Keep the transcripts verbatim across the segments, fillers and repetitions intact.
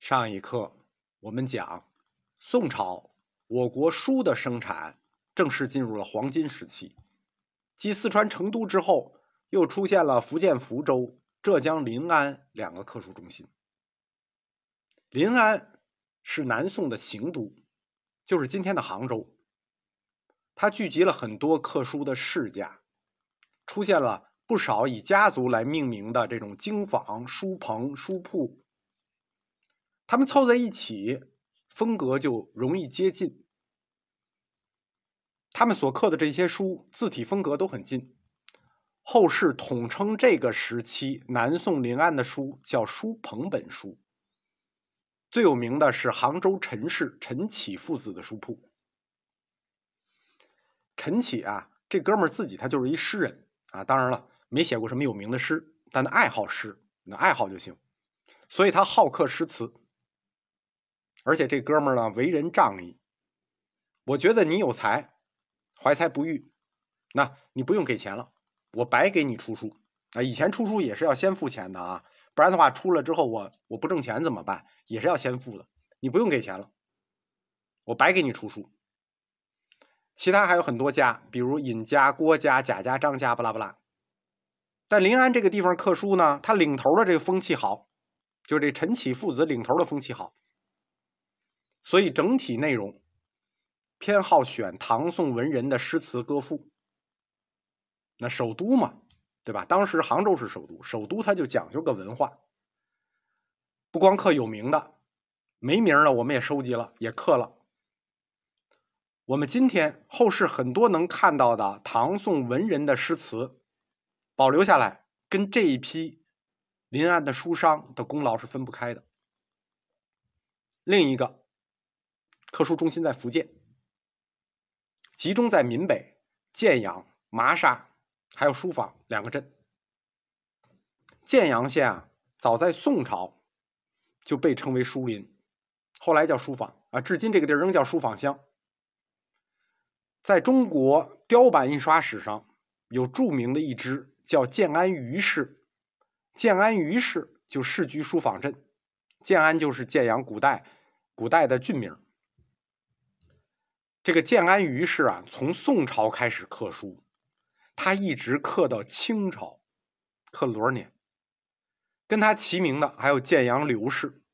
上一课我们讲，宋朝我国书的生产正式进入了黄金时期。继四川成都之后，又出现了福建福州、浙江临安两个刻书中心。临安是南宋的行都，就是今天的杭州。它聚集了很多刻书的世家，出现了不少以家族来命名的这种经坊、书棚、书铺。他们凑在一起，风格就容易接近。他们所刻的这些书，字体风格都很近。后世统称这个时期南宋临安的书叫书棚本书。最有名的是杭州陈氏陈启父子的书铺。陈启啊，这哥们儿自己他就是一诗人啊，当然了，没写过什么有名的诗，但他爱好诗，那爱好就行。所以他好刻诗词。而且这哥们儿呢，为人仗义。我觉得你有才，怀才不遇，那你不用给钱了，我白给你出书啊。以前出书也是要先付钱的啊，不然的话出了之后我我不挣钱怎么办？也是要先付的。你不用给钱了，我白给你出书。其他还有很多家，比如尹家、郭家、贾家、张家，巴拉巴拉。但临安这个地方刻书呢，他领头的这个风气好，就这陈启父子领头的风气好。所以整体内容偏好选唐宋文人的诗词歌赋。那首都嘛，对吧？当时杭州是首都，首都它就讲究个文化，不光刻有名的，没名的我们也收集了，也刻了。我们今天后世很多能看到的唐宋文人的诗词保留下来，跟这一批临安的书商的功劳是分不开的。另一个刻书中心在福建，集中在闽北、建阳、麻沙还有书坊两个镇。建阳县啊，早在宋朝就被称为书林，后来叫书坊啊，至今这个地儿仍叫书坊乡。在中国雕版印刷史上有著名的一支叫建安余氏，建安余氏就世居书坊镇，建安就是建阳古代古代的郡名。这个建安余氏啊，从宋朝开始刻书，他一直刻到清朝，刻了多少年？跟他齐名的还有建阳刘氏。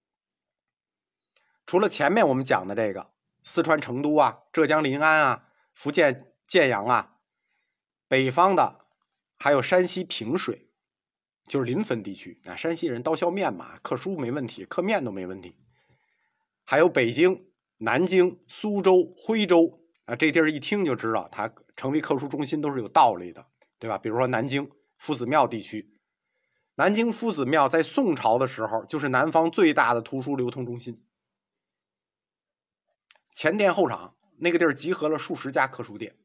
除了前面我们讲的这个四川成都啊、浙江临安啊、福建建阳啊，北方的还有山西平水，就是临汾地区啊，山西人刀削面嘛，刻书没问题，刻面都没问题。还有北京、南京、苏州、徽州啊，这地儿一听就知道它成为刻书中心都是有道理的，对吧？比如说南京夫子庙地区，南京夫子庙在宋朝的时候就是南方最大的图书流通中心，前店后厂，那个地儿集合了数十家刻书店。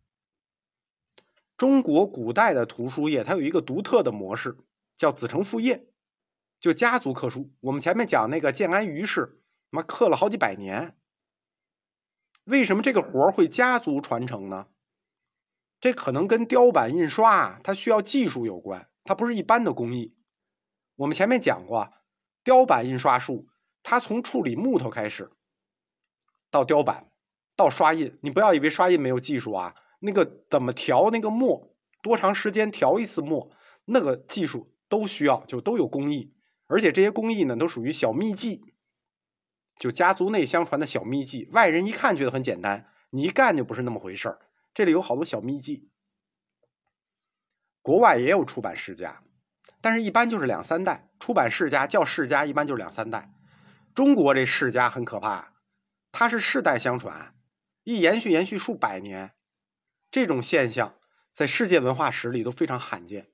中国古代的图书业它有一个独特的模式，叫子承父业，就家族刻书。我们前面讲那个建安余氏，妈刻了好几百年。为什么这个活会家族传承呢？这可能跟雕版印刷啊，它需要技术有关，它不是一般的工艺。我们前面讲过，雕版印刷术，它从处理木头开始，到雕版，到刷印。你不要以为刷印没有技术啊，那个怎么调那个墨，多长时间调一次墨，那个技术都需要，就都有工艺。而且这些工艺呢，都属于小秘技，就家族内相传的小秘技，外人一看觉得很简单，你一干就不是那么回事儿。这里有好多小秘技。国外也有出版世家，但是一般就是两三代。出版世家叫世家，一般就是两三代。中国这世家很可怕，它是世代相传，一延续延续数百年。这种现象在世界文化史里都非常罕见。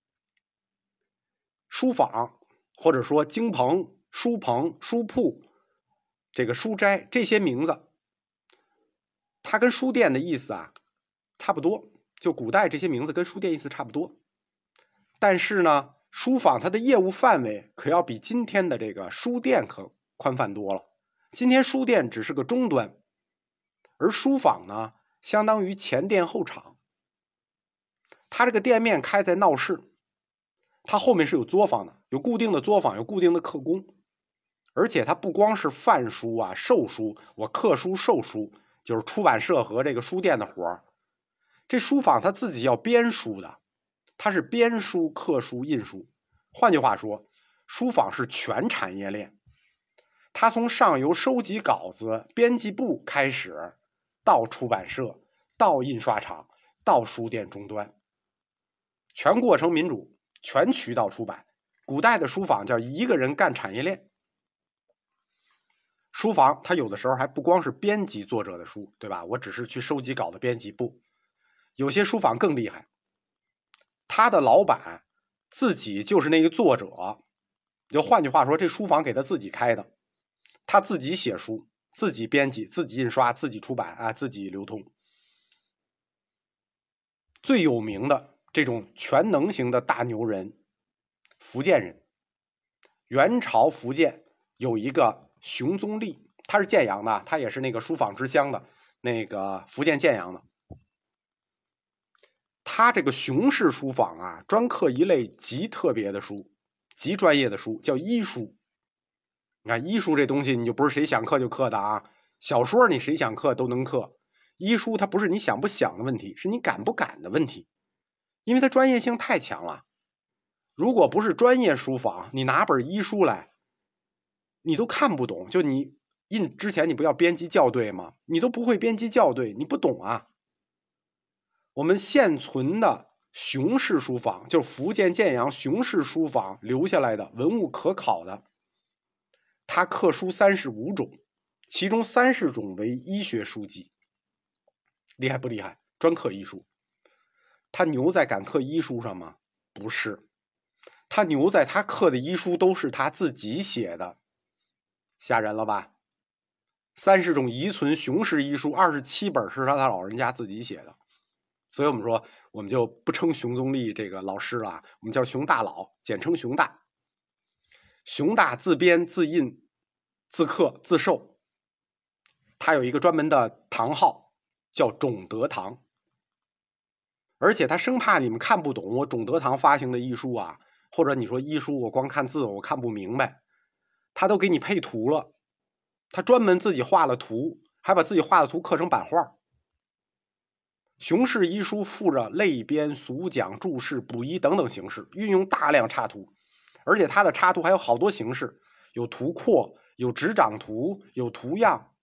书坊或者说经棚、书棚、书铺、这个书斋，这些名字它跟书店的意思啊差不多，就古代这些名字跟书店意思差不多。但是呢，书坊它的业务范围可要比今天的这个书店可宽泛多了。今天书店只是个终端，而书坊呢相当于前店后厂。它这个店面开在闹市，它后面是有作坊的，有固定的作坊，有固定的刻工。 而且它不光是贩书啊、售书，我刻书、售书，就是出版社和这个书店的活儿。这书坊它自己要编书的，它是编书、刻书、印书。换句话说，书坊是全产业链，它从上游收集稿子、编辑部开始，到出版社，到印刷厂，到书店终端，全过程民主，全渠道出版。古代的书坊叫一个人干产业链。书房它有的时候还不光是编辑作者的书，对吧？我只是去收集稿的编辑部。有些书房更厉害，他的老板自己就是那个作者，就换句话说，这书房给他自己开的，他自己写书，自己编辑，自己印刷，自己出版啊，自己流通。最有名的这种全能型的大牛人，福建人。元朝福建有一个熊宗立，他是建阳的，他也是那个书坊之乡的，那个福建建阳的。他这个熊氏书坊啊，专刻一类极特别的书，极专业的书，叫医书。你看医书这东西，你就不是谁想刻就刻的啊。小说你谁想刻都能刻，医书它不是你想不想的问题，是你敢不敢的问题，因为它专业性太强了。如果不是专业书坊，你拿本医书来，你都看不懂。就你印之前，你不要编辑校对吗？你都不会编辑校对，你不懂啊。我们现存的熊氏书坊，就是福建建阳熊氏书坊留下来的文物可考的，它刻书三十五种，其中三十种为医学书籍。厉害不厉害？专刻医书。他牛在敢刻医书上吗？不是，他牛在他刻的医书都是他自己写的，吓人了吧？三十种遗存熊氏医书，二十七本是他他老人家自己写的。所以我们说，我们就不称熊宗立这个老师了，我们叫熊大佬，简称熊大。熊大自编自印自刻自售，他有一个专门的堂号叫种德堂。而且他生怕你们看不懂我种德堂发行的医书啊，或者你说医书我光看字我看不明白，他都给你配图了，他专门自己画了图，还把自己画的图刻成版画。熊氏医书附着类编、俗讲、注释、补遗等等形式，运用大量插图，而且它的插图还有好多形式，有图括，有执掌图，有图样。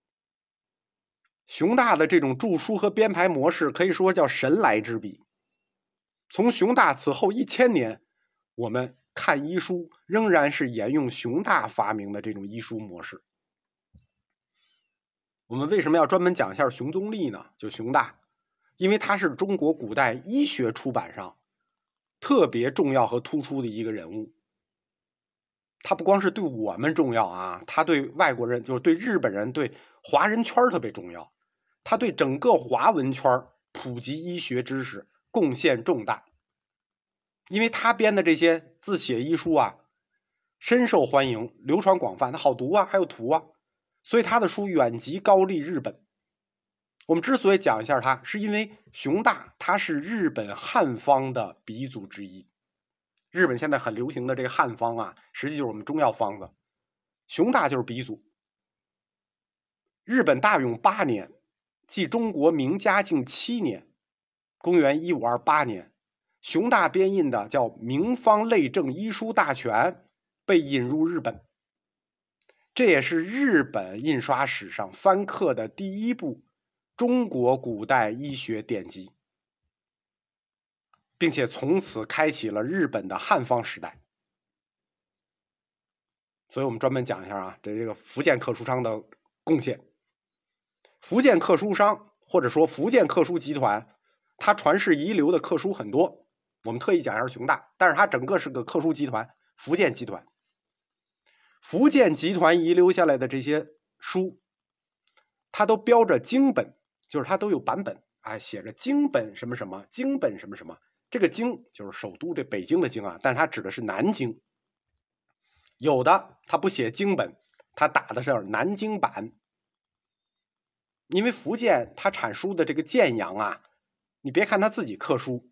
熊大的这种著书和编排模式可以说叫神来之笔。从熊大此后一千年，我们看医书仍然是沿用熊大发明的这种医书模式。我们为什么要专门讲一下熊宗立呢？就熊大，因为他是中国古代医学出版上特别重要和突出的一个人物。他不光是对我们重要啊，他对外国人，就是对日本人、对华人圈特别重要。他对整个华文圈普及医学知识贡献重大。因为他编的这些自写医书啊，深受欢迎，流传广泛，他好读啊，还有图啊，所以他的书远及高丽日本。我们之所以讲一下他，是因为熊大他是日本汉方的鼻祖之一。日本现在很流行的这个汉方啊，实际就是我们中药方子，熊大就是鼻祖。日本大永八年，即中国明嘉靖七年，公元一五二八年，熊大编印的叫《名方类证医书大全》被引入日本，这也是日本印刷史上翻刻的第一部中国古代医学典籍，并且从此开启了日本的汉方时代。所以我们专门讲一下啊，这这个福建刻书商的贡献。福建刻书商或者说福建刻书集团，它传世遗留的刻书很多，我们特意讲一下熊大，但是它整个是个刻书集团，福建集团。福建集团遗留下来的这些书，它都标着京本，就是它都有版本，哎，写着京本什么什么，京本什么什么。这个京就是首都这北京的京啊，但它指的是南京。有的它不写京本，它打的是南京版。因为福建它产书的这个建阳啊，你别看他自己刻书，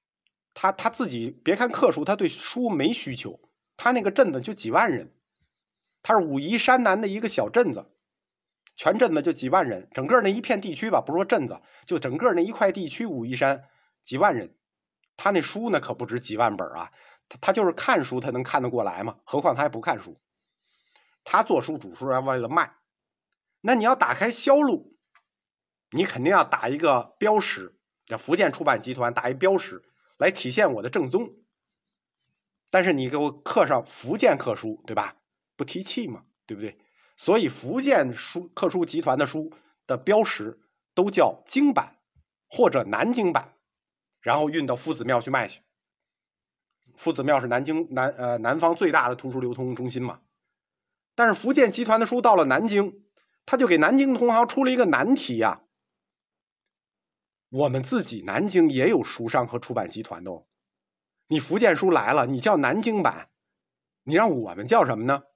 他他自己别看刻书，他对书没需求，他那个镇子就几万人， 它是武夷山南的一个小镇子，全镇子就几万人，整个那一片地区吧，不是说镇子，就整个那一块地区，武夷山几万人。他那书呢可不止几万本啊，他他就是看书他能看得过来嘛，何况他还不看书。他做书主书是为了卖，那你要打开销路，你肯定要打一个标识，叫福建出版集团打一标识来体现我的正宗。但是你给我刻上福建刻书，对吧？不提气嘛，对不对？所以福建书刻书集团的书的标识都叫京版或者南京版，然后运到夫子庙去卖去。夫子庙是南京南呃南方最大的图书流通中心嘛。但是福建集团的书到了南京，他就给南京同行出了一个难题呀、啊。我们自己南京也有书商和出版集团的哦。你福建书来了，你叫南京版，你让我们叫什么呢？